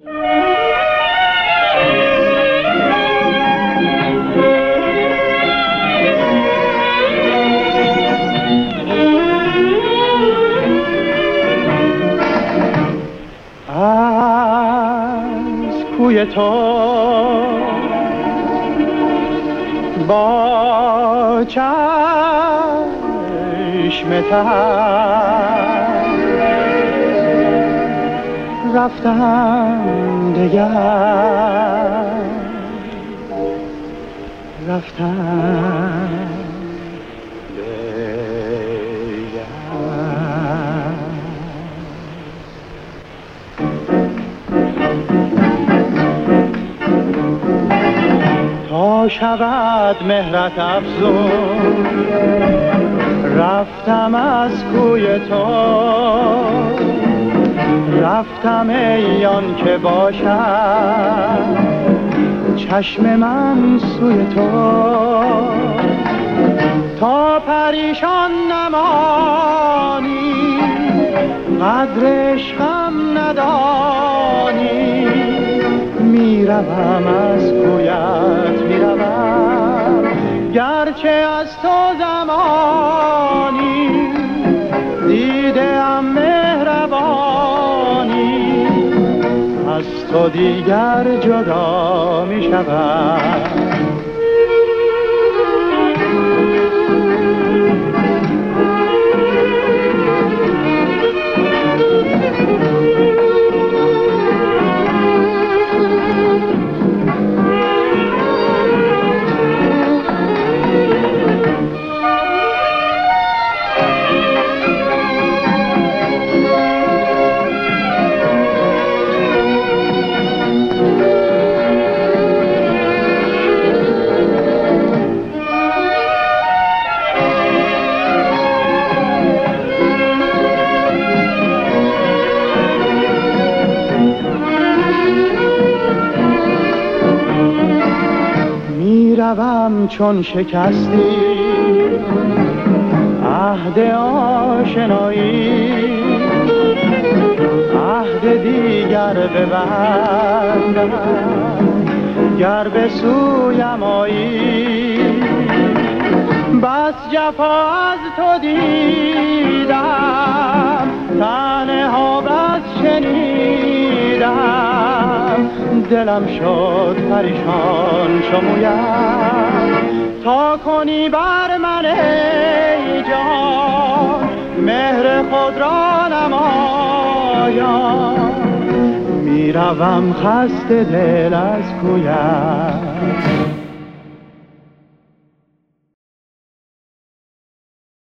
از کوی تو با چشم تر رفتم دگر رفتم تا شود مهرت افزون رفتم از کوی تو رفتم ایان که باشد چشم من سوی تو تا پریشان نمانی قدر عشقم ندانی میروم از کویت میروم گرچه از تو زمانی دیدم مهربانی از تو دیگر جدا میشوم میروم چون شکستی عهد آشنایی عهد دیگر ببندم گر به سویم آیی بس جفا از تو دیدم تنها بس شنیدم دلم شد پریشان شمویم تا کنی بر من ای جان مهر خود را نمایم میروم خسته دل از کویم